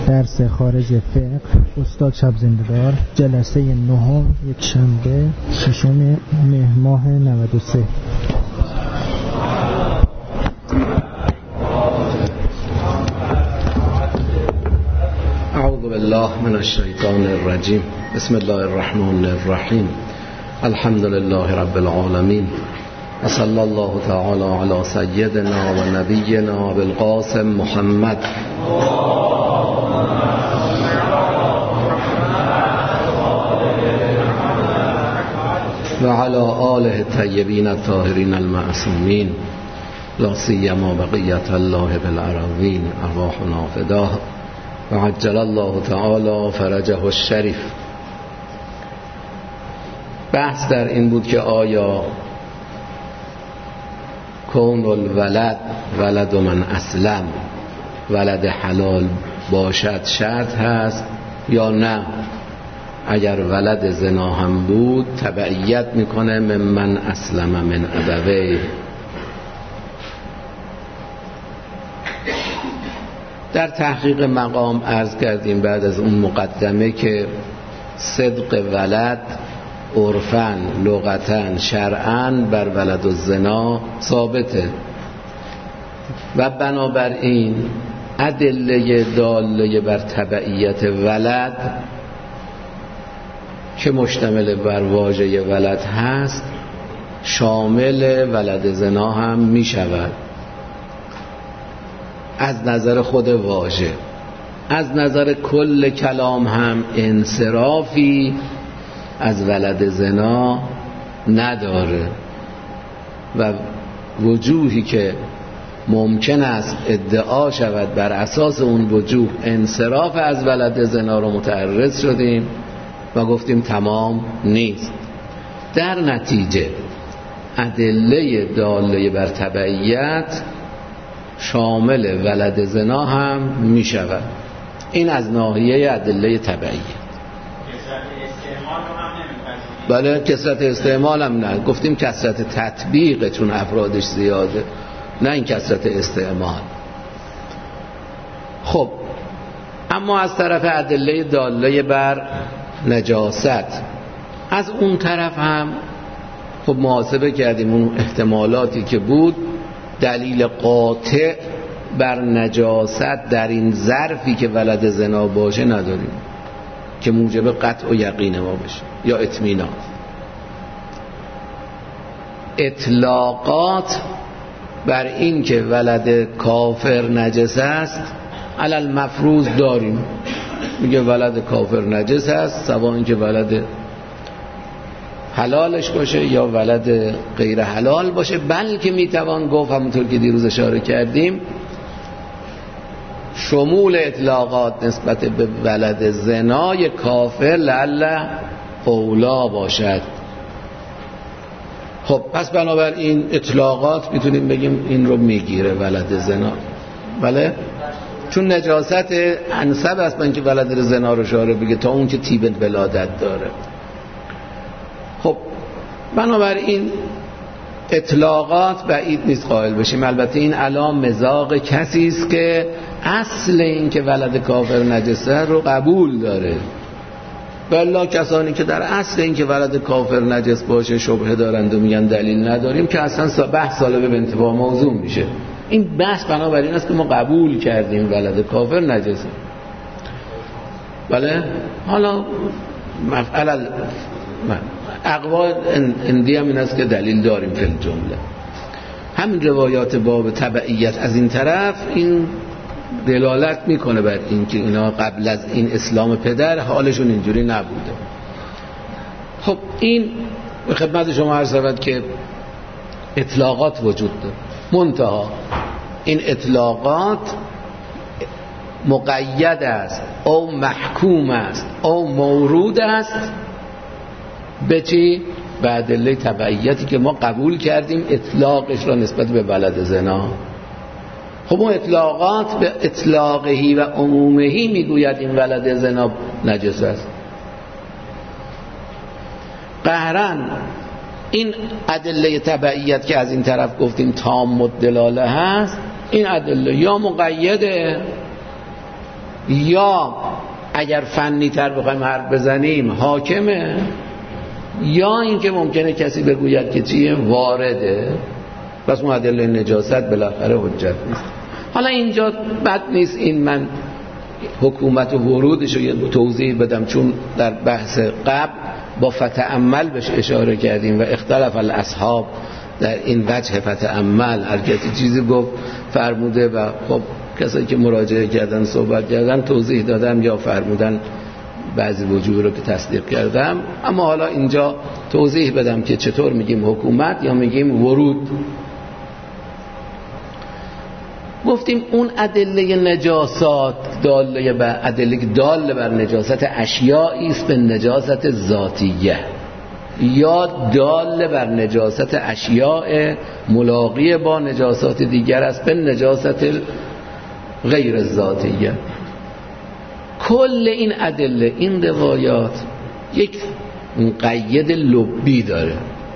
درس خارج فقه استاد شب زنده‌دار، جلسه 9 یک شنبه 6 مهر ماه 93. اعوذ بالله من الشیطان الرجیم. بسم الله الرحمن الرحیم. الحمد لله رب العالمین و صلی الله تعالی علی سیدنا و نبینا بالقاسم محمد و علی آله الطیبین الطاهرین المعصومین لا سیما بقیة الله بالأراضین ارواحنا فداه و عجل الله تعالی فرجه الشریف. بحث در این بود که آیا کون الولد ولد من اسلم ولد حلال باشد شرط هست یا نه؟ اگر ولد زنا هم بود تبعیت میکنه من اسلم من ابویه. در تحقیق مقام عرض کردیم بعد از اون مقدمه که صدق ولد عرفاً لغتاً شرعاً بر ولد الزنا ثابته و بنابراین ادله داله بر تبعیت ولد که مشتمل بر واژه ولد هست شامل ولد زنا هم می شود. از نظر خود واژه، از نظر کل کلام هم انصرافی از ولد زنا نداره و وجوهی که ممکن است ادعا شود بر اساس اون وجوه انصراف از ولد زنا رو متعرض شدیم و گفتیم تمام نیست. در نتیجه ادله داله بر تبعیت شامل ولد زنا هم می شود. این از ناحیه ادله تبعیت. بله کثرت استعمال هم نه، گفتیم کثرت تطبیق چون افرادش زیاده، نه این کثرت استعمال. خب اما از طرف ادله داله بر نجاست، از اون طرف هم خب محاسبه کردیم اون احتمالاتی که بود، دلیل قاطع بر نجاست در این ظرفی که ولد زنا باشه نداریم که موجب قطع و یقین ما بشه یا اطمینان. اطلاقات بر این که ولد کافر نجس است علل مفروض داریم، میگه ولد کافر نجس است سواء اینکه ولد حلالش باشه یا ولد غیر حلال باشه، بلکه میتوان گفت همونطور که دیروز اشاره کردیم شمول اطلاقات نسبت به ولد زنای کافر لعل اولا باشد. خب پس بنابراین اطلاقات میتونیم بگیم این رو میگیره ولد زنا، بله؟ چون نجاست انسب است من که ولد زنا رو شاره بگه تا اون که طیب ولادت داره. خب بنابراین اطلاقات بعید نیست قائل بشیم. البته این علام مزاق کسی است که اصل این که ولد کافر نجسه رو قبول داره، والله کسانی که در اصل این که ولد کافر نجس باشه شبهه دارند و میگن دلیل نداریم که اصلا بحث سالبه به انتفاع موضوع میشه. این بحث بنابراین است که ما قبول کردیم ولد کافر نجسه. بله حالا مفعل اقوال اندی هم این است که دلیل داریم فی الجمله. همین روایات باب تبعیت از این طرف این دلالت میکنه بر این که اینا قبل از این اسلام پدر حالشون اینجوری نبوده. خب این به خدمت شما عرض شود که اطلاقات وجود داره، منتها این اطلاقات مقید است او محکوم است او مورود است به چی؟ به ادله تبعیتی که ما قبول کردیم اطلاقش را نسبت به ولد زنا. خب اون اطلاقات به اطلاقهی و عمومهی میگوید این ولد زنا نجس است. قهرن این ادله تبعیت که از این طرف گفتیم تام الدلاله هست، این ادله یا مقیده یا اگر فنی تر بخوایم حرف بزنیم حاکمه، یا اینکه ممکنه کسی بگوید که چیه وارده، پس اون ادله نجاست بالاخره حجت نیست. حالا اینجا بد نیست این من حکومت و ورودش رو یه توضیح بدم، چون در بحث قبل با فتأمل بهش اشاره کردیم و اختلاف الاصحاب در این وجه فتأمل، هر کسی چیزی گفت فرموده و خب کسایی که مراجعه کردن صحبت کردن توضیح دادم یا فرمودن بعضی وجوه رو که تصدیق کردم. اما حالا اینجا توضیح بدم که چطور میگیم حکومت یا میگیم ورود. گفتیم اون ادله نجاسات ادله داله بر نجاست اشیاء است به نجاست ذاتیه، یا داله بر نجاست اشیاء ملاقی با نجاسات دیگر است به نجاست غیر ذاتیه. کل این ادله، این روایات یک قید لبی داره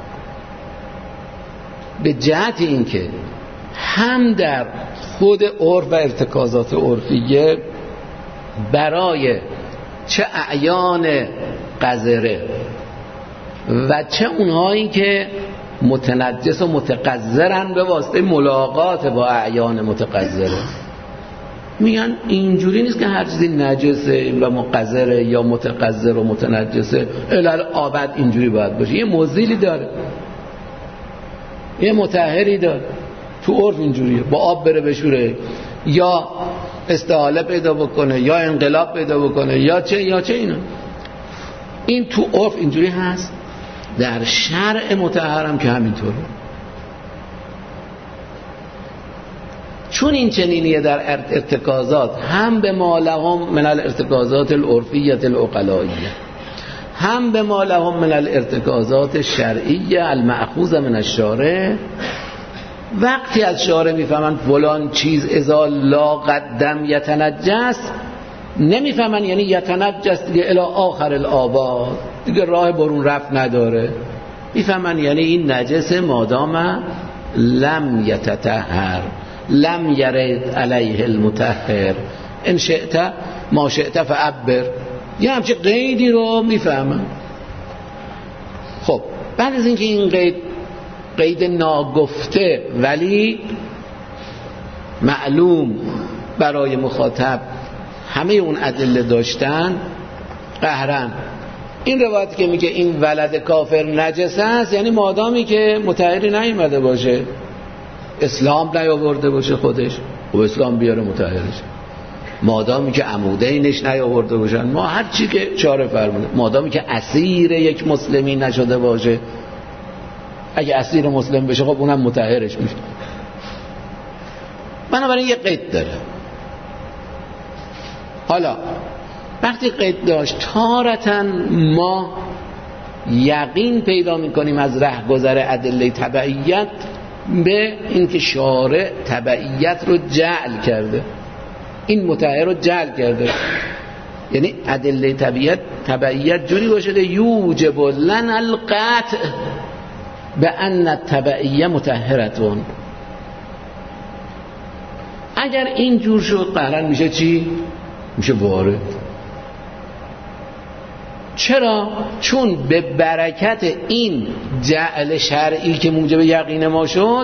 به جهت اینکه هم در خود عرف و ارتکازات عرفیه برای چه اعیان قذره و چه اونهایی که متنجس و متقذرن به واسطه ملاقات با اعیان متقذره، میگن اینجوری نیست که هر چیزی نجسه و مقذره یا متقذر و متنجسه الالعابد اینجوری باید باشه. یه مزیلی داره، یه مطهری داره. تو عرف اینجوریه، با آب بره بشوره یا استحاله پیدا بکنه یا انقلاب پیدا بکنه یا چه اینا. این تو عرف اینجوری هست، در شرع مطهرم که همینطوره. چون این چنینیه در ارتکازات، هم به ما لهم من الارتکازات العرفیه العقلائیه، هم به ما لهم من الارتکازات الشرعیه المأخوذه من الشارع. وقتی از شارع میفهمن فلان چیز اذا لا قدم یتنجس، نمیفهمن یعنی یتنجس دیگه الی آخر الآباد، دیگه راه برون رفت نداره. میفهمن یعنی این نجس مادام لم یتطهر، لم یرد علیه المطهر، ان شئت ما شئت فعبر. یه همچه قیدی رو میفهمن. خب بعد از اینکه این قید ناگفته ولی معلوم برای مخاطب همه اون ادله داشتن، قهرن این روایتی که میگه این ولد کافر نجس است، یعنی مادامی که مطهری نیامده باشه، اسلام نیاورده باشه خودش، و اسلام بیاره مطهرش، مادامی که عمودینش نیاورده باشن، ما هر چی که چاره فرمونه، مادامی که اسیر یک مسلمی نشده باشه، اگه اسیر مسلم بشه خب اونم مطهرش میشه. بنابراین یه قید داره. حالا وقتی قید داشت، تارتاً ما یقین پیدا میکنیم از رهگذر ادله تبعیت به اینکه شارع تبعیت رو جعل کرده، این مطهر رو جعل کرده. یعنی ادله تبعیت جوری باشه یوجب لنا القطع به ان التبعیه مطهرتون. اگر این جور شد قهرن میشه چی؟ میشه وارد. چرا؟ چون به برکت این جعل شرعی که موجب یقین ما شد،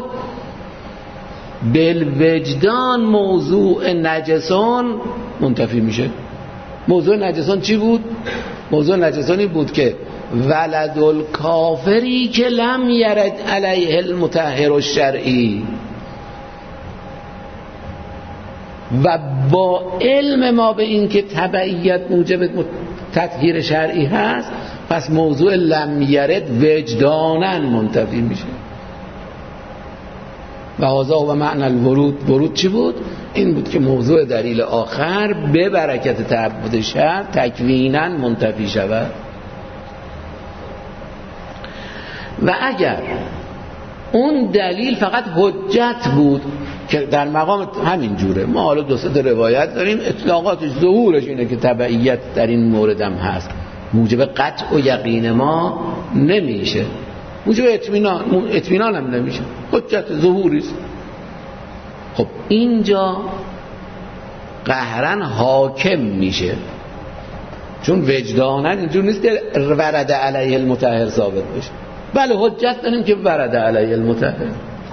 بالوجدان موضوع نجسان منتفی میشه. موضوع نجسان چی بود؟ موضوع نجسانی بود که ولد الکافری که لم یرد علیه المطهر الشرعی، و با علم ما به این که تبعیت موجب تطهیر شرعی هست، پس موضوع لم یرد وجداناً منتفی میشه. و هذا و معنی الورود. ورود چی بود؟ این بود که موضوع دلیل آخر به برکت تعبد شرع تکویناً منتفی شود. و اگر اون دلیل فقط حجت بود که در مقام همین جوره، ما حالا دو سه روایت داریم اطلاقاتش ظهورش اینه که تبعیت در این مورد هم هست، موجب قطع و یقین ما نمیشه، موجب اطمینان هم نمیشه، حجت ظهوری است. خب اینجا قهرن حاکم میشه، چون وجداناً اینجور نیست که ورد علیه المطهر ثابت بشه. بله حجت داریم که ورد علیه المطهر،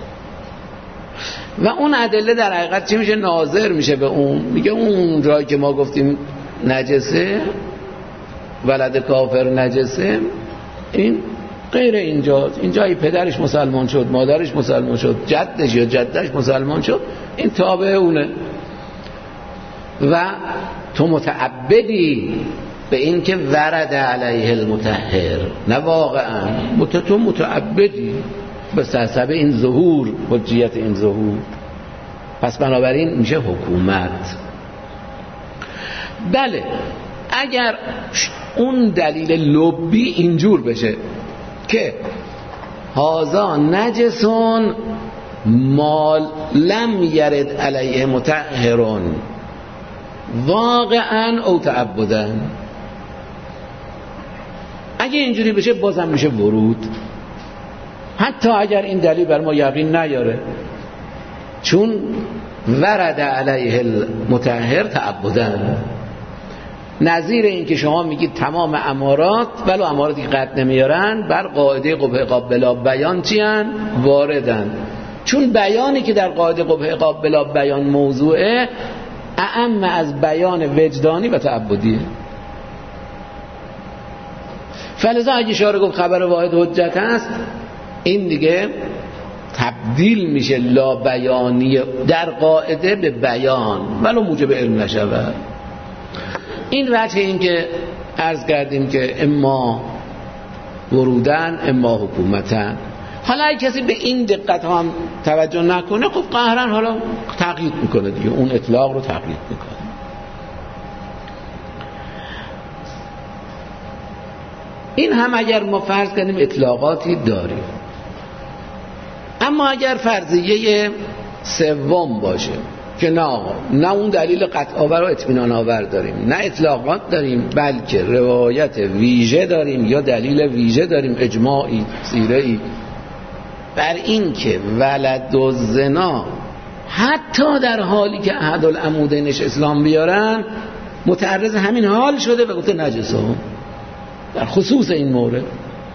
و اون ادله در حقیقت چی میشه؟ ناظر میشه به اون، میگه اون جایی که ما گفتیم نجسه، ولد کافر نجسه، این غیر اینجاست. اینجایی پدرش مسلمان شد، مادرش مسلمان شد، جدش یا جدش مسلمان شد، این تابع اونه. و تو متعبدی به این که ورد علیه المطهر، نه واقعا تو متعبدی به حسب این ظهور، حجیت این ظهور. پس بنابراین میشه حکومت. بله اگر اون دلیل لبی اینجور بشه که هذا نجسون ما لم یرد علیه مطهرون واقعا او تعبدن، اگه اینجوری بشه بازم میشه ورود، حتی اگر این دلیل بر ما یقین نیاره، چون ورد علیه المطهر تعبدن. نظیر این که شما میگید تمام امارات ولو اماراتی که قطع نمیارن بر قاعده قبح عقاب بلا بیان چی هن؟ واردن، چون بیانی که در قاعده قبح عقاب بلا بیان موضوعه اعم از بیان وجدانی و تعبدیه. فلذا اگه شارع گفت خبر واحد حجت هست، این دیگه تبدیل میشه لا بیانی در قاعده به بیان ولو موجب علم نشود. این وجه این که عرض کردیم که اما ورودن اما حکومتن. حالا اگه کسی به این دقت هم توجه نکنه، خب قهرن حالا تقیید میکنه دیگه، اون اطلاق رو تقیید میکنه. این هم اگر ما فرض کنیم اطلاقاتی داریم، اما اگر فرضیه سوم باشه که نه آقا، نه اون دلیل قطع آور و اطمینان آور داریم، نه اطلاقات داریم، بلکه روایت ویژه داریم یا دلیل ویژه داریم، اجماعی سیره‌ای بر این که ولد و زنا حتی در حالی که احد العمودینش اسلام بیارن متعرض همین حال شده و گفته نجسه در خصوص این مورد.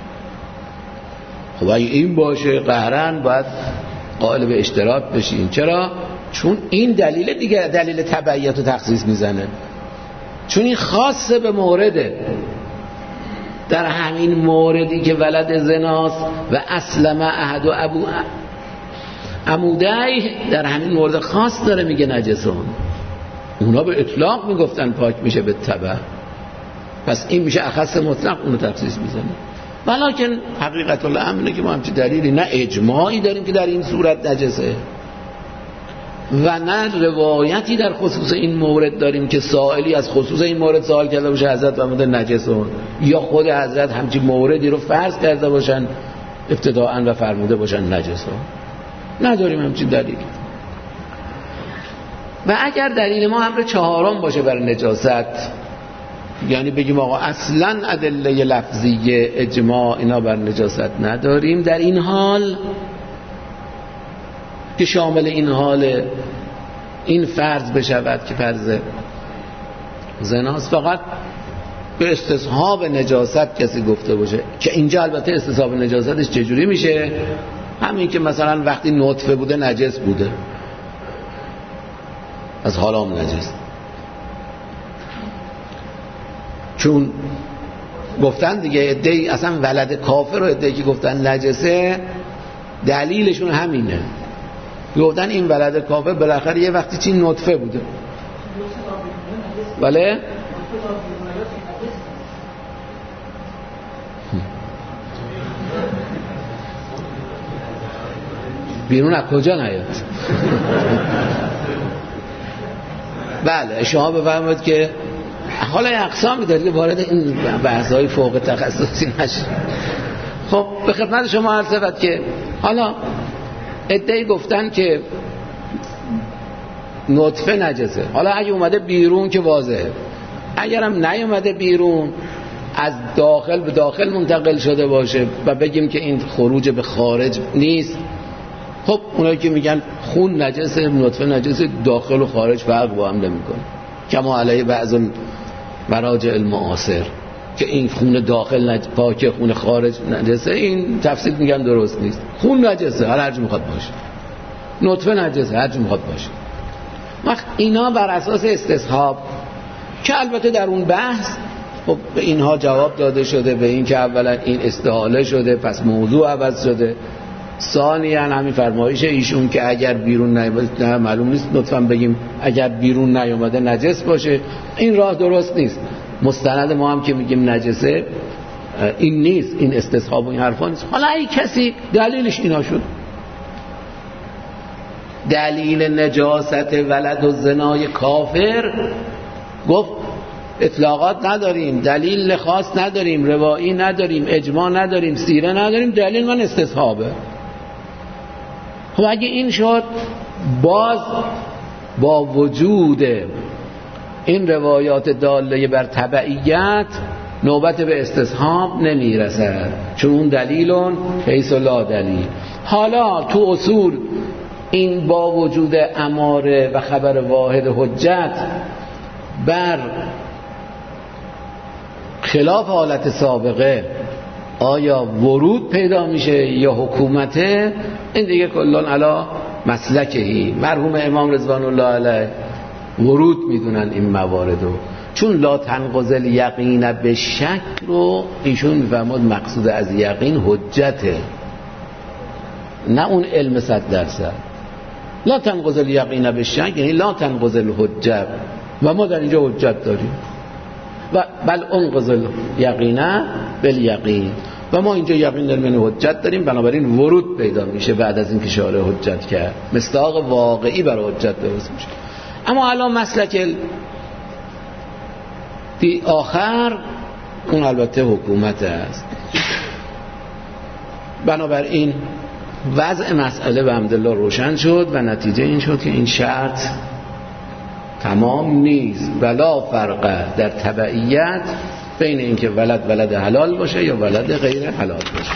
خب اگه این باشه قهرن باید قائل به اشتراک بشین. چرا؟ چون این دلیل دیگه دلیل تبعیت و تخصیص میزنه، چون این خاصه به مورده. در همین موردی که ولد زناست و اسلم احد و ابو عمودی، در همین مورد خاص داره میگه نجسون. اونا به اطلاق میگفتن پاک میشه به تبع، پس این میشه اخص مطلق، اونو تخصیص میزنه. ولیکن حقیقت الامر که ما همچین دلیلی نه اجماعی داریم که در این صورت نجسه و نه روایتی در خصوص این مورد داریم که سائلی از خصوص این مورد سوال کرده باشه حضرت فرموده نجسون، یا خود حضرت همچین موردی رو فرض کرده باشن ابتداءً و فرموده باشن نجسون. نداریم همچین دلیل. و اگر دلیل ما امر چهارم باشه برای نجاست، یعنی بگیم آقا اصلا ادله لفظی اجماع اینا بر نجاست نداریم، در این حال که شامل این حال این فرض بشود که فرض زناست، فقط به استصحاب نجاست کسی گفته باشه، که اینجا البته استصحاب نجاستش چجوری میشه؟ همین که مثلا وقتی نطفه بوده نجس بوده، از حالا هم نجس، چون گفتن دیگه ادعی اصلا ولد کافر رو ادعی که گفتن نجسه دلیلشون همینه، گفتن این ولد کافر بالاخره یه وقتی چی نطفه بوده. بله بیرون از کجا نیاد؟ بله شما بفرمایید که حالا اقسامی دارید که وارد این بحث‌های فوق تخصصی نشه. خب به خدمت شما عرض شود که حالا ادعی گفتن که نطفه نجسه، حالا اگه اومده بیرون که واضحه، اگرم نیومده بیرون از داخل به داخل منتقل شده باشه و بگیم که این خروج به خارج نیست، خب اونایی که میگن خون نجسه، نطفه نجسه، داخل و خارج فرق با هم نمیکنه، کما علیه بعض مراجع المعاصر که این خون داخل پاکه، خون خارج نجسه. این تفسیر میگن درست نیست. خون نجسه هر چی میخواد باشه، نطفه نجسه هر چی میخواد باشه. وقت اینا بر اساس استصحاب که البته در اون بحث خب به اینها جواب داده شده، به این که اولا این استحاله شده پس موضوع عوض شده، ثانیاً همین فرمایش ایشون که اگر بیرون نیامده، معلوم نیست لطفاً بگیم اگر بیرون نیامده نجس باشه، این راه درست نیست. مستند ما هم که میگیم نجسه این نیست، این استصحاب و این حرفا نیست. حالا ای کسی دلیلش اینا شد، دلیل نجاست ولد و زنای کافر گفت اطلاقات نداریم، دلیل خاص نداریم، روایی نداریم، اجماع نداریم، سیره نداریم، دلیل من استصحابه. خب اگه این شد، باز با وجود این روایات داله بر تبعیت نوبت به استصحاب نمیرسد، چون اون دلیلون حیث لا دلیل. حالا تو اصول این با وجود اماره و خبر واحد حجت بر خلاف حالت سابقه آیا ورود پیدا میشه یا حکومته، این دیگه کلان علا مسلکهی. مرحوم امام رضوان الله علیه ورود میدونن این موارد رو، چون لا تنقض الیقین به شک رو ایشون میفهمد مقصود از یقین حجته، نه اون علم 100%. لا تنقض الیقین به شک یعنی لا تنقض الحجه، و ما در اینجا حجت داریم، و بل انقض الیقین بالیقین، و ما اینجا یقین در من حجت داریم، بنابراین ورود پیدا میشه بعد از اینکه شارع حجت کرد، مصداق واقعی برای حجت درست میشه. اما الان مسلک دی آخر اون البته حکومت است. بنابراین وضع مسئله به حمدالله روشن شد و نتیجه این شد که این شرط تمام نیست، ولا فرق در تبعیت بین اینکه ولد حلال باشه یا ولد غیر حلال باشه.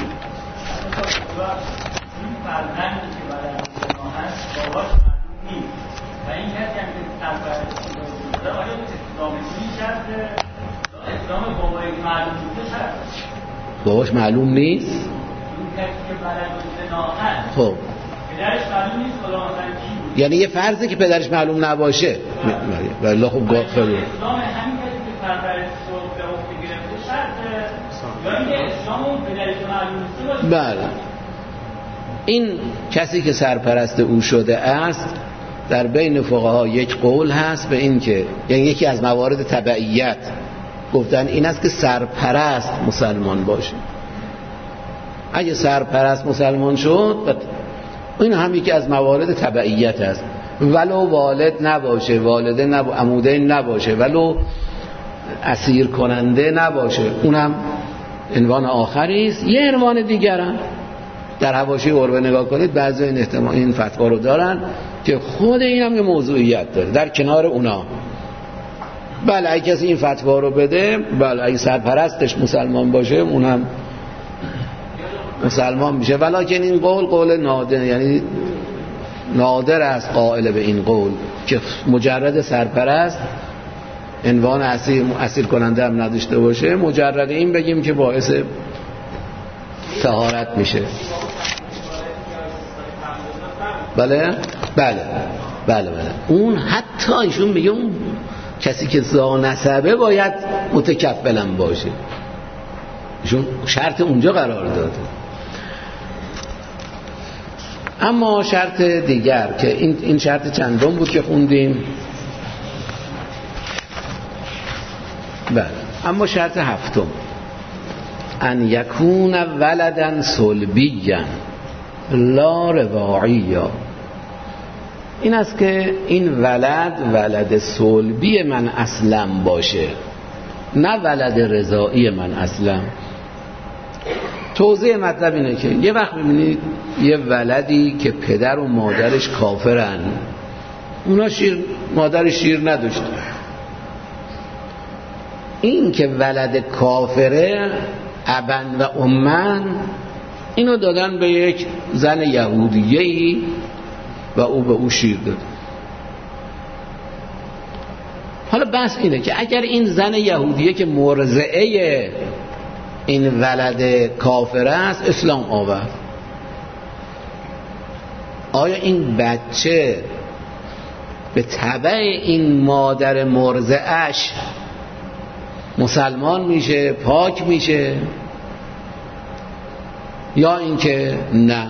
باباش معلوم نیست. خب یعنی یه فرضه که پدرش معلوم نباشه، والله خب غافل. بله، این کسی که سرپرست او شده است در بین فقها یک قول هست به این که یعنی یکی از موارد تبعیت گفتن این است که سرپرست مسلمان باشه. اگه سرپرست مسلمان شد این هم یکی از موارد تبعیت است، ولو والد نباشه، والده عموده نباشه، ولو اسیر کننده نباشه، اونم عنوان آخری است. یه عنوان دیگر هم در حواشی عربه نگاه کنید، بعضی این فتوا رو دارن که خود این هم یه موضوعیت داره در کنار اونا. بله اگه کسی این فتوا رو بده، بله اگه سرپرستش مسلمان باشه اون هم مسلمان میشه، ولکن این قول نادر، یعنی نادر است قائل به این قول که مجرد سرپرست عنوان اسیر کننده هم نداشته باشه، مجرد این بگیم که باعث طهارت میشه. بله اون حتی ایشون میگه اون کسی که زانسبه باید متکفلم باشه، ایشون شرط اونجا قرار داده. اما شرط دیگر که این شرط چندم بود که خوندیم، بله، اما شرط هفتم ان یکون ولدن صلبیا لا رواعیا، این است که این ولد صلبی من اسلم باشه، نه ولد رضایی من اسلم. توضیح مطلب اینه که یه وقت ببینید یه ولدی که پدر و مادرش کافرن، اونا مادر شیر نداشته، این که ولد کافره ابن و امن اینو دادن به یک زن یهودیه‌ای و او به او شیر داد. حالا بحث اینه که اگر این زن یهودیه که مرضعه این ولد کافر است اسلام آورد، آیا این بچه به تبع این مادر مرضعش مسلمان میشه، پاک میشه، یا اینکه نه؟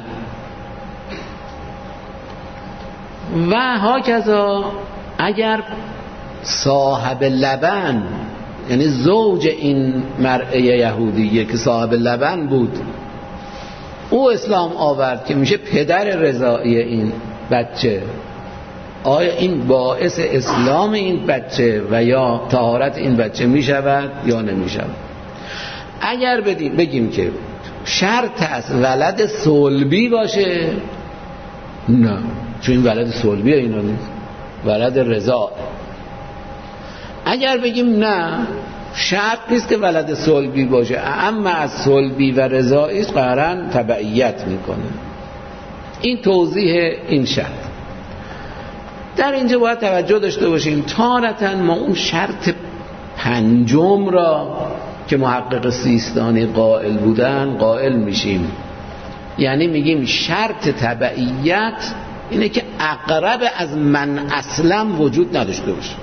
و هاکذا اگر صاحب لبن، یعنی زوج این مرأة یهودیه که صاحب لبن بود، او اسلام آورد که میشه پدر رضاعی این بچه، آیا این باعث اسلام این بچه و یا طهارت این بچه میشود یا نمیشود؟ اگر بگیم که شرط است ولد صلبی باشه، نه، چون این ولد صلبی اینا نیست، ولد رضاع. اگر بگیم نه شرط نیست که ولد صلبی باشه، اما از صلبی و رضاعی قرآن تبعیت میکنه. این توضیح این شرط. در اینجا باید توجه داشته باشیم تارتاً ما اون شرط پنجم را که محقق سیستانی قائل بودن قائل میشیم، یعنی میگیم شرط تبعیت اینه که اقرب از من اسلم وجود نداشته باشه،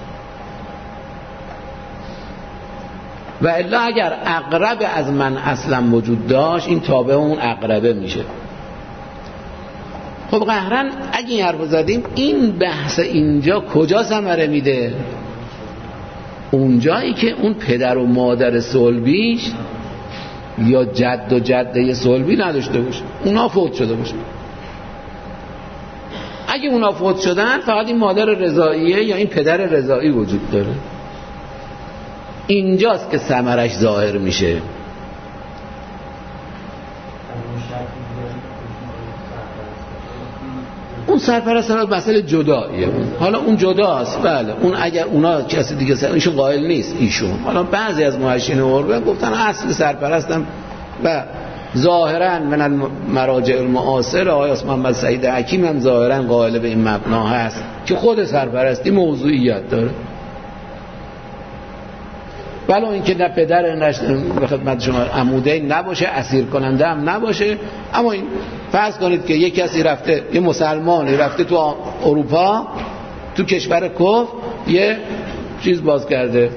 و الا اگر اقرب از من اسلم وجود داشت این تابع اون اقربه میشه. خب قهرن اگه این حرف زدیم این بحث اینجا کجا ثمره میده؟ اونجایی که اون پدر و مادر صلبیش یا جد و جده صلبی نداشته باشه، اونا فوت شده باشه. اگه اونا فوت شدن فقط این مادر رضاعیه یا این پدر رضاعی وجود داره، اینجاست که ثمرش ظاهر میشه. اون سرپرست مسئله جداییه، حالا اون جداست، بله، اون اگر اونا کسی دیگه ایشون قائل نیست ایشون، حالا بعضی از محشین عربه گفتن اصل سرپرستم و ظاهرا من المراجع المعاصر آقای محمد سعید حکیم هم ظاهرا قائل به این مبنا هست که خود سرپرستی موضوعیت داره، ولی اینکه نه پدر به خدمت شما عموده نباشه، اسیر کننده هم نباشه. اما این فرض کنید که یک کسی رفته، یه مسلمانی رفته تو اروپا، تو کشور کفر یه چیز باز کرده،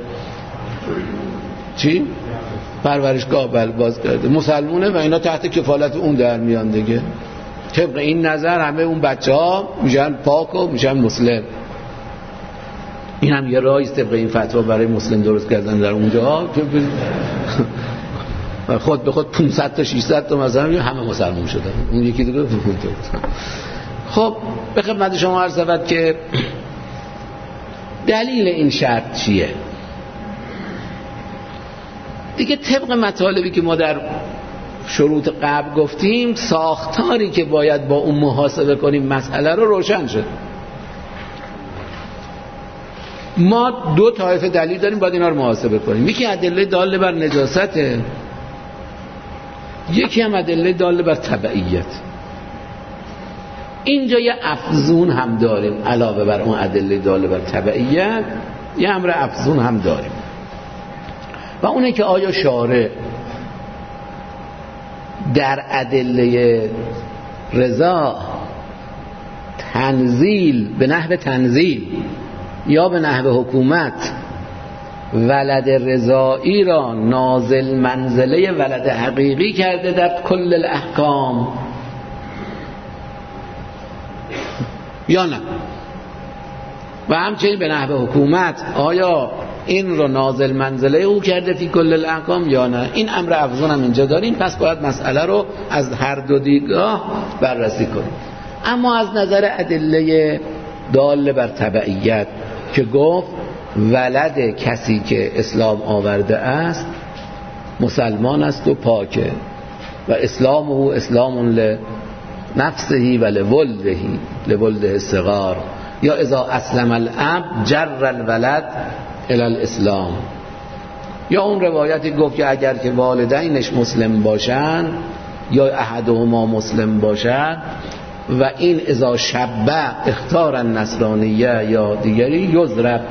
چی؟ پرورشگاه باز کرده، مسلمونه و اینا تحت کفالت اون در میان دیگه. طبق این نظر همه اون بچه ها میشن پاک و میشن مسلم. این هم یه راهیست طبق این فتوا برای مسلم درست کردن در اونجا، خود به خود 500 تا 600 تا مثلا همه مسلمان شدن، اون یکی دیگه. خب به خدمت شما عرض شود که دلیل این شرط چیه دیگه؟ طبق مطالبی که ما در شروط قبل گفتیم، ساختاری که باید با اون محاسبه کنیم مسئله رو روشن شد. ما دو طایفه دلیل داریم، باید اینا رو محاسبه کنیم. یکی ادله داله بر نجاسته، یکی هم ادله داله بر تبعیت. اینجا یه افزون هم داریم علاوه بر اون ادله داله بر تبعیت، یه امر افزون هم داریم و اونه که آیا شارع در ادله رضا تنزیل به نحو تنزیل یا به نحو حکومت ولد رضایی را نازل منزله ولد حقیقی کرده در کل الاحکام یا نه؟ و همچنین به نحو حکومت آیا این رو نازل منزله او کرده فی کل الاحکام یا نه؟ این امر افزون هم اینجا داریم، پس باید مسئله رو از هر دو دیدگاه بررسی کنیم. اما از نظر ادله دال بر تبعیت که گفت ولد کسی که اسلام آورده است مسلمان است و پاکه و اسلامه اسلام لنفسه و لولده صغار، یا اذا اسلم الاب جر الولد الی الاسلام، یا اون روایتی گفت که اگر که والدینش مسلم باشن یا احدهما مسلم باشد و این اذا شبه اختار النصرانیه یا دیگری یضرب.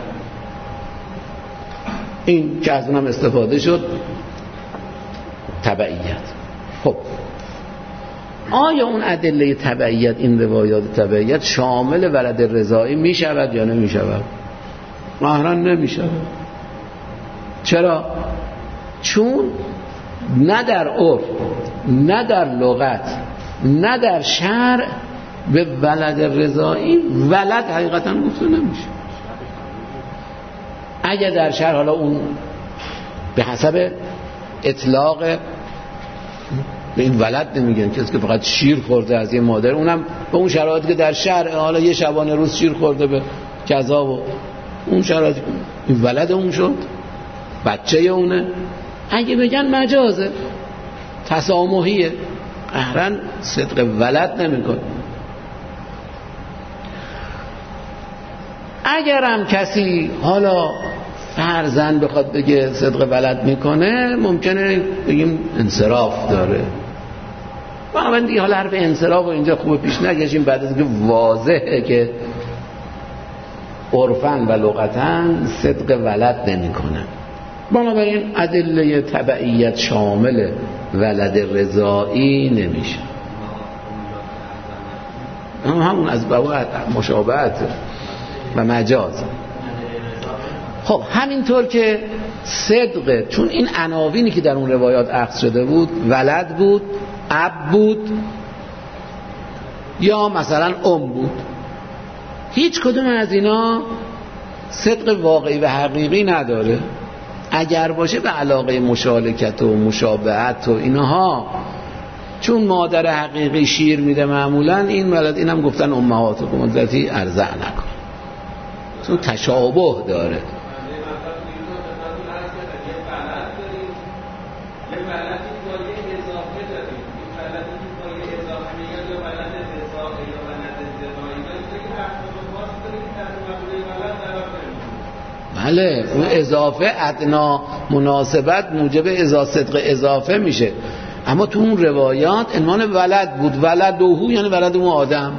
این که از اونم استفاده شد تبعیت. خب آیا اون ادله تبعیت، این روایات تبعیت شامل ولد رضایی می شود یا نمی شود؟ مهران نمی شود. چرا؟ چون نه در عرف نه در لغت نه در شرع به ولد رضایی ولد حقیقتا گفته نمیشه. اگه در شرع حالا اون به حسب اطلاق به این ولد نمیگن، کسی که فقط شیر خورده از یه مادر، اونم به اون شرایطی که در شرع حالا یه شبانه روز شیر خورده به کذا و اون شرایطی این ولد اون شد، بچه اونه. اگه بگن مجازه تسامحیه، قهرن صدق ولد نمیکنه. اگرم کسی حالا فرزن بخواد بگه صدق ولد میکنه، ممکنه بگیم انصراف داره. من دیگه حالا حرف انصراف و اینجا خوبه پیش نگشیم بعد از که واضحه که عرفاً و لغتاً صدق ولد نمیکنه. بنابراین ادله تبعیت شامل ولد رضایی نمیشه. همون از بابت مشابهت و مجاز. خب همینطور که صدق، چون این عناوینی که در اون روایات اخذ شده بود ولد بود، اب بود یا مثلا بود، هیچ کدوم از اینا صدق واقعی و حقیقی نداره. اگر باشه به علاقه مشارکت و مشابهت و اینها، چون مادر حقیقی شیر میده معمولا، این ولد، اینم گفتن امهاتکم اللاتی ارضعن نکن، چون تشابه داره. بله اون اضافه ادنا مناسبت موجب صدق اضافه میشه، اما تو اون روایات عنوان ولد بود، ولدهو یعنی ولد اون آدم.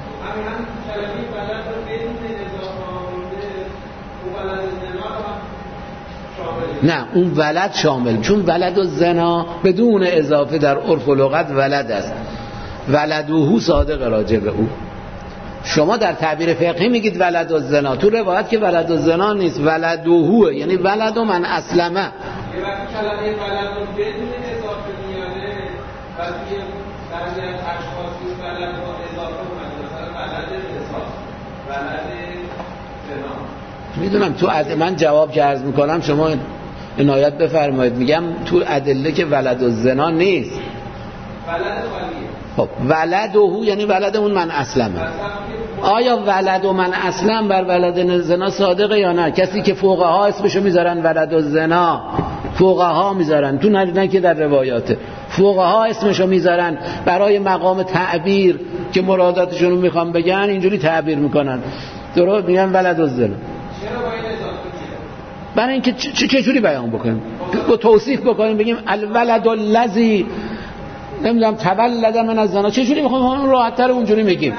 نه اون ولد شامل، چون ولد و زنا بدون اضافه در عرف و لغت ولد است. ولدهو صادق راجع به او. شما در تعبیر فقهی میگید ولد و زنا، تو روایت که ولد و زنا نیست، ولدهو یعنی ولد و من اسلمه. یه وقتی کلمه ولد رو بدون اضافه میاره و توی بعضی از اشخاصی ولد با اضافه اومده، مثلا ولد اضافه، ولد زنا. میدونم تو من جواب که عرض میکنم شما عنایت بفرمایید. میگم تو ادله که ولد و زنا نیست، ولد خالیه. خب ولدهو یعنی ولد اون من اسلمه. آیا ولد و من اسلم بر ولد زنا صادقه یا نه؟ کسی که فقها اسمشو میذارن ولد و زنا، فقها میذارن، تو نه که در روایاته، فقها اسمشو میذارن برای مقام تعبیر که مراداتشون رو میخوام بگن، اینجوری تعبیر میکنن، درست میگن ولد و زنا. چرا باید اضافه کنیم؟ برای اینکه چجوری بیان بکنیم، با توصیف بکنیم، بگیم الولد الذی نمیدونم تولد من از زنا، چجوری میخوایم اون راحت‌تر اونجوری میگیم؟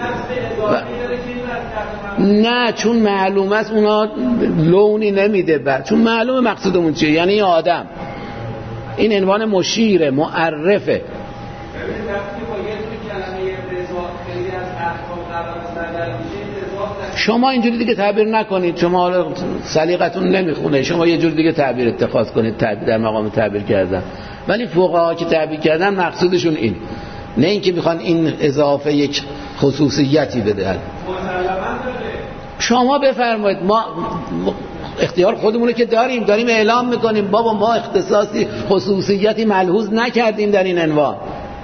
نه چون معلومه است اونا لونی نمیده، چون معلومه مقصودمون چیه، یعنی این آدم، این عنوان مشیره، معرفه. شما اینجوری دیگه تعبیر نکنید، شما سلیقتون نمیخونه، شما یه جور دیگه تعبیر اتخاذ کنید، تعبیر در مقام تعبیر کردن. ولی فقها که تعبیر کردن مقصودشون این، نه اینکه میخوان این اضافه یک خصوصیتی بده. شما بفرمایید، ما اختیار خودمونه که داریم اعلام میکنیم بابا ما اختصاصی خصوصیتی ملحوظ نکردیم در این عنوان.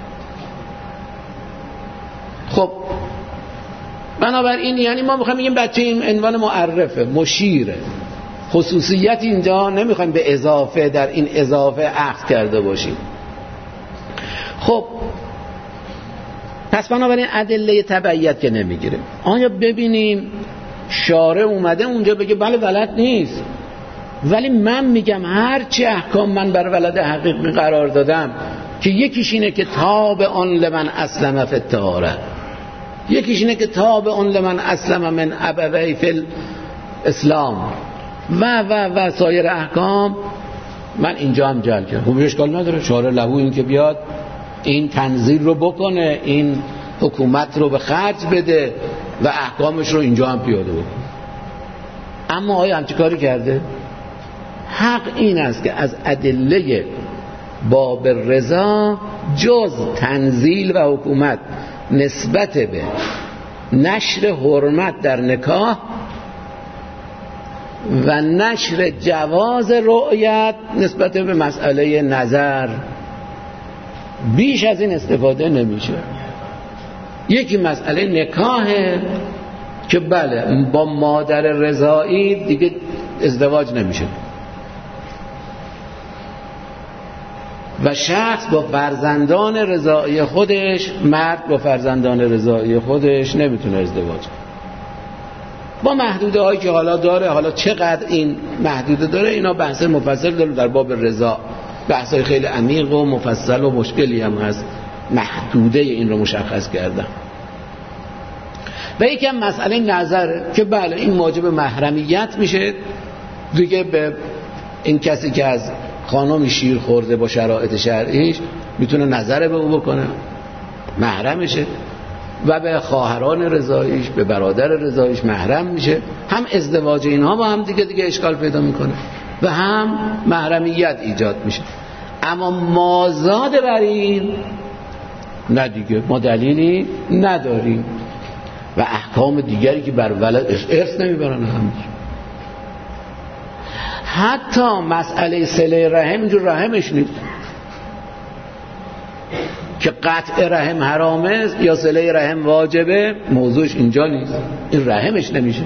خب بنابراین یعنی ما میخوایم بگیم بچه این عنوان معرفه، مشیره، خصوصیت اینجا نمیخوایم به اضافه در این اضافه اخذ کرده باشیم. خب پس بنابراین ادله تبعیت که نمیگیره. آیا ببینیم شارع اومده اونجا بگه بله ولد نیست، ولی من میگم هر چی احکام من بر ولد حقیقی قرار دادم که یکیش اینه که تاب آن لمن اسلم فی الطهاره، یکیش اینه که تاب آن لمن اسلم من ابوی فی الاسلام و سایر احکام. من اینجا هم جل کردم. خب اشکال نداره، شارع لهو این که بیاد این تنزیل رو بکنه، این حکومت رو به خرج بده و احکامش رو اینجا هم پیاده بکنه. اما آیا همچی کاری کرده؟ حق این است که از ادله باب رضا جز تنزیل و حکومت نسبت به نشر حرمت در نکاح و نشر جواز رؤیت نسبت به مسئله نظر بیش از این استفاده نمیشه. یکی مسئله نکاحه که بله با مادر رضایی دیگه ازدواج نمیشه و شخص با فرزندان رضایی خودش، مرد با فرزندان رضایی خودش نمیتونه ازدواج کنه با محدوده هایی که حالا داره. حالا چقدر این محدوده داره اینا بحث مفصل داره در باب رضا، بحث های خیلی عمیق و مفصل و مشکلی هم هست محدوده این رو مشخص کردم. و یکم مسئله نظر که بله این موجب محرمیت میشه دیگه، به این کسی که از خانمی شیر خورده با شرایط شرعیش میتونه نظر به او بکنه، محرمشه، و به خواهران رضاییش، به برادر رضاییش محرم میشه. هم ازدواج اینها با هم دیگه اشکال پیدا میکنه و هم محرمیت ایجاد میشه. اما مازاد بر این نه دیگه، ما دلیلی نداریم و احکام دیگری که بر ولد ارث نمیبرن. هم حتی مسئله صله رحم اینجور رحمش نیست که قطع رحم حرامه یا صله رحم واجبه، موضوعش اینجا نیست، این رحمش نمیشه.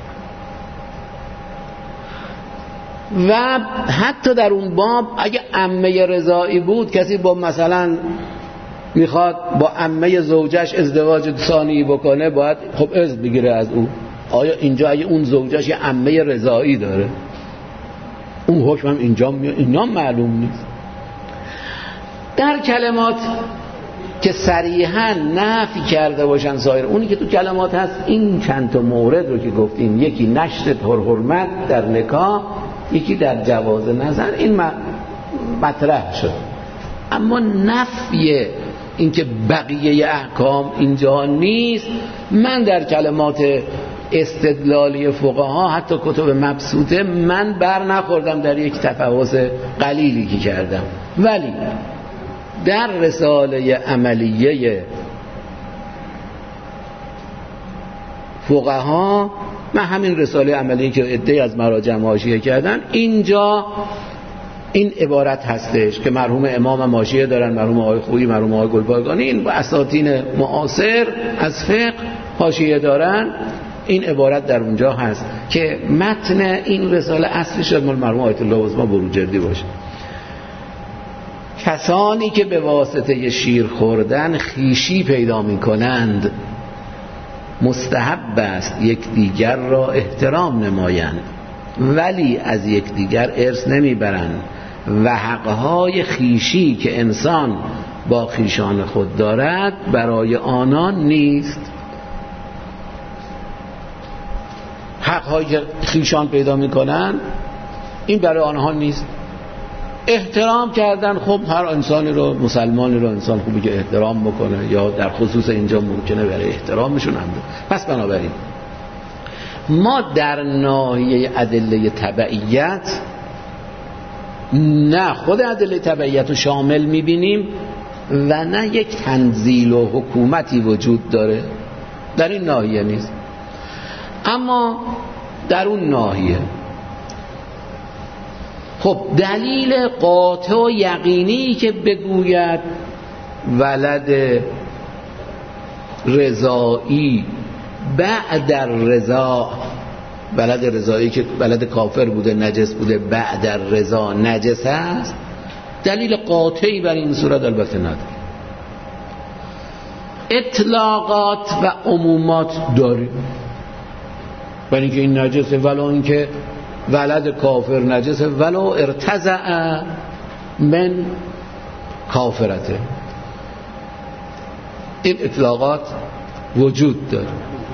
و حتی در اون باب اگه عمه رضایی بود، کسی با مثلا میخواد با عمه زوجش ازدواج ثانی بکنه باید خب اذن بگیره از او. آیا اینجا اگه اون زوجش یه عمه رضایی داره اون حکم هم اینجا میاد؟ اینا معلوم نیست. در کلمات که صریحاً نفی کرده باشن سایر اونی که تو کلمات هست، این چند تا مورد رو که گفتیم، یکی نشر حرمت در نکاح، یکی در جواز نظر، این مطرح شد. اما نفی اینکه بقیه احکام اینجا نیست، من در کلمات استدلالی فقها حتی کتب مبسوطه من بر نخوردم در یک تفحص قلیلی که کردم، ولی در رساله عملیه فقها، من همین رساله عملیه که عده‌ای از مراجع حاشیه کردن، اینجا این عبارت هستش که مرحوم امام ماشیه دارن، مرحوم آقای خویی، مرحوم آقای گلپایگانی، این اساتین معاصر از فقه حاشیه دارن. این عبارت در اونجا هست که متن این رساله اصلی شد مال مرحوم آیت الله عظما بروجردی باشه. کسانی که به واسطه شیر خوردن خویشی پیدا می کنند مستحب است یکدیگر را احترام نمایند، ولی از یکدیگر ارث نمیبرند و حقهای خویشی که انسان با خویشان خود دارد برای آنان نیست. حقهایی که خویشان پیدا میکنن این برای آنها نیست. احترام کردن، خب هر انسانی رو، مسلمانی رو انسان خوبی که احترام بکنه، یا در خصوص اینجا ممکنه برای احترامشون هم. پس بنابراین ما در ناحیه ادله تبعیت نه خود ادله تبعیت رو شامل میبینیم و نه یک تنزیل و حکومتی وجود داره، در این ناحیه نیست. اما در اون ناحیه خب دلیل قاطع و یقینی که بگوید ولد رضایی بعد در رضا، ولد رضایی که ولد کافر بوده نجس بوده بعد در رضا نجس هست، دلیل قاطعی بر این صورت البته نداره. اطلاقات و عمومات داریم، برای اینکه این نجسه، ولو اینکه ولد کافر نجسه ولو ارتزع من کافرته. این اطلاقات وجود داره.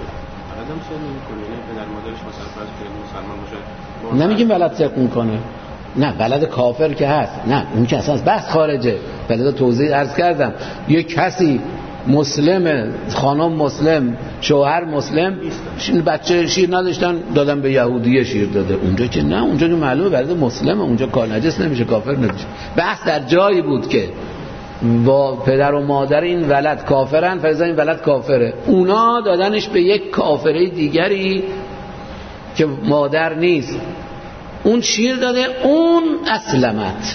نمیگیم ولد صدق میکنه، نه ولد کافر که هست، نه اون که اصلا بس خارجه. ولی توضیح عرض کردم یک کسی مسلم، خانم مسلم، شوهر مسلم، بچه شیر نداشتن دادن به یهودیه شیر داده، اونجا که نه، اونجا که معلومه ولد مسلمه، اونجا کار نجس نمیشه، کافر نمیشه. بحث در جایی بود که با پدر و مادر این ولد کافرن، فرضاً این ولد کافره، اونا دادنش به یک کافره دیگری که مادر نیست، اون شیر داده، اون اسلمت.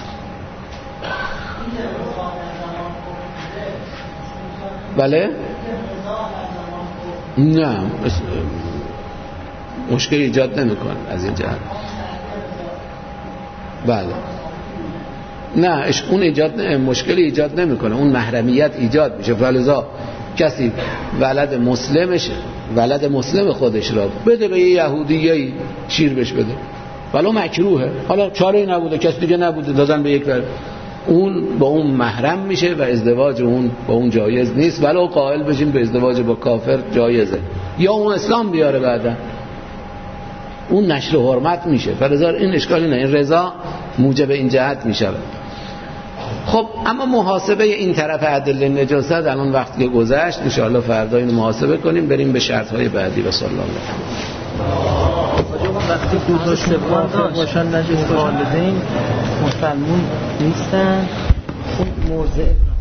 بله؟ نه مشکل ایجاد نمیکنه از این جهت. بله نه اون ایجاد مشکل ایجاد نمیکنه، اون محرمیت ایجاد میشه. فلذا کسی ولد مسلم خودش را بده به یه یهودی شیر بهش بده، ولو مکروهه، حالا چاره‌ای نبوده، کسی دیگه نبوده، دادن به یک اون با اون محرم میشه و ازدواج اون با اون جایز نیست، ولو قائل بشیم به ازدواج با کافر جایزه، یا اون اسلام بیاره بعدا اون نشر حرمت میشه. فلذا این اشکالی نه، این رضا موجب این جهت میشه. خب اما محاسبه این طرف ادله نجاست الان وقتی که گذشت، ان شاء الله فردا اینو محاسبه کنیم، بریم به شرط های بعدی. و صلی الله وقتی گذاشت موافق باشن نجس والدین مسلمون نیستن، اون موضع